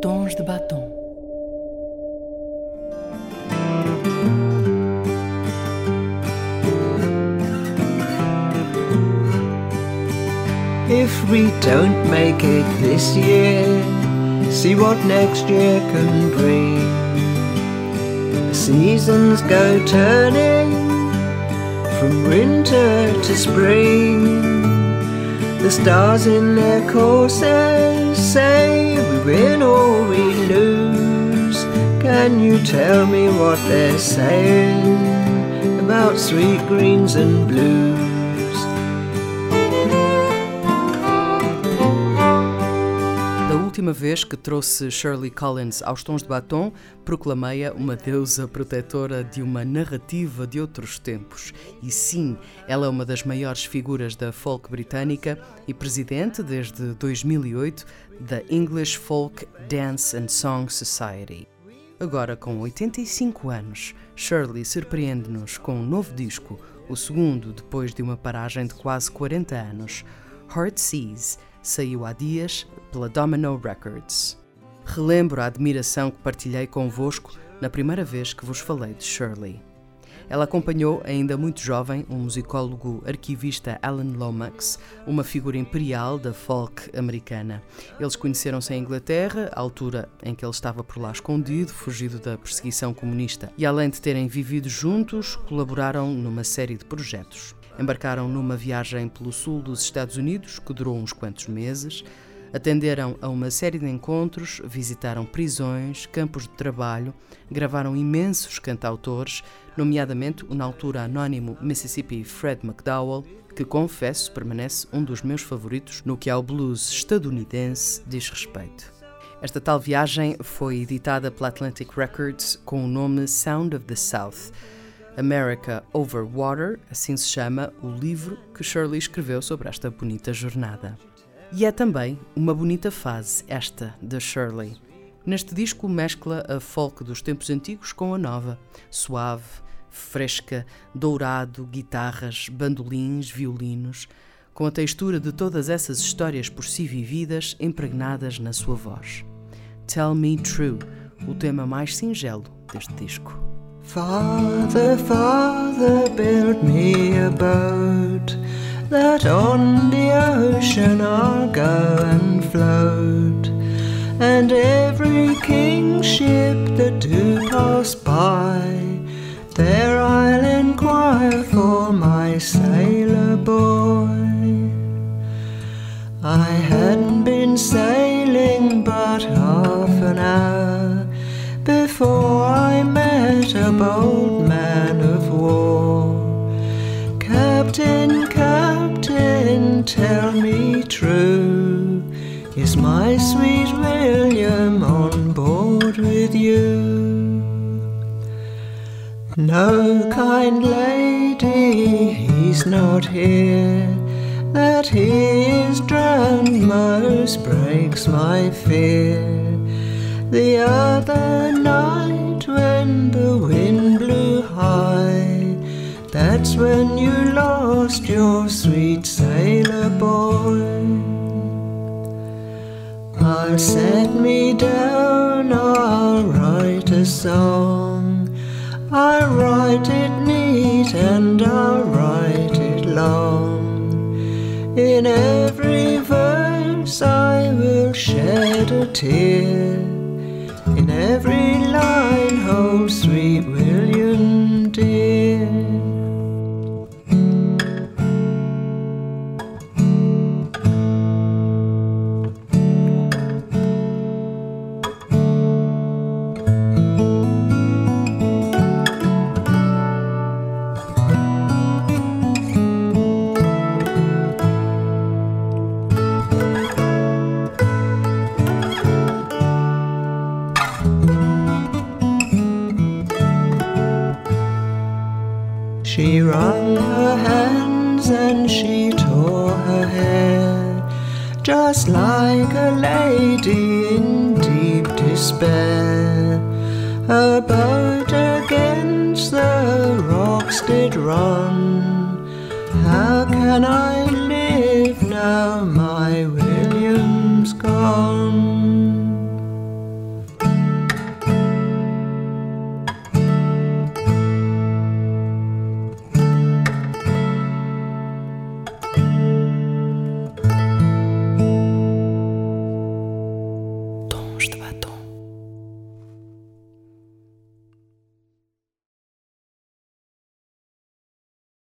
Tons de Batom. If we don't make it this year, see what next year can bring. The seasons go turning from winter to spring. The stars in their courses say we win or we lose. Can you tell me what they're saying about sweet greens and blues? Da última vez que trouxe Shirley Collins aos Tons de Batom, proclamei-a uma deusa protetora de uma narrativa de outros tempos. E sim, ela é uma das maiores figuras da folk britânica e presidente, desde 2008, da English Folk Dance and Song Society. Agora, com 85 anos, Shirley surpreende-nos com um novo disco, o segundo depois de uma paragem de quase 40 anos. Heartsease saiu há dias pela Domino Records. Relembro a admiração que partilhei convosco na primeira vez que vos falei de Shirley. Ela acompanhou, ainda muito jovem, um musicólogo arquivista Alan Lomax, uma figura imperial da folk americana. Eles conheceram-se em Inglaterra, à altura em que ele estava por lá escondido, fugido da perseguição comunista, e além de terem vivido juntos, colaboraram numa série de projetos. Embarcaram numa viagem pelo sul dos Estados Unidos, que durou uns quantos meses, atenderam a uma série de encontros, visitaram prisões, campos de trabalho, gravaram imensos cantautores, nomeadamente o na altura anónimo Mississippi Fred McDowell, que, confesso, permanece um dos meus favoritos no que ao blues estadunidense diz respeito. Esta tal viagem foi editada pela Atlantic Records com o nome Sound of the South. America Over Water, assim se chama o livro que Shirley escreveu sobre esta bonita jornada. E é também uma bonita fase esta da Shirley. Neste disco mescla a folk dos tempos antigos com a nova, suave, fresca, dourado, guitarras, bandolins, violinos, com a textura de todas essas histórias por si vividas impregnadas na sua voz. Tell Me True, o tema mais singelo deste disco. Father, Father, build me a boat, that on the ocean I'll go and float, and every kingship that do pass by, there I'll inquire for my sailor boy. I hadn't been sailing but half an hour before I met a bold man of war. Captain, Captain, tell me true, is my sweet William on board with you? No, kind lady, he's not here. That he is drowned most breaks my fear. The other night when the wind blew high, that's when you lost your sweet sailor boy. I'll set me down, I'll write a song. I'll write it neat and I'll write it long. In every verse I will shed a tear. In every line, oh sweet William dear. She wrung her hands and she tore her hair, just like a lady in deep despair. Her boat against the rocks did run. How can I live now my William's gone?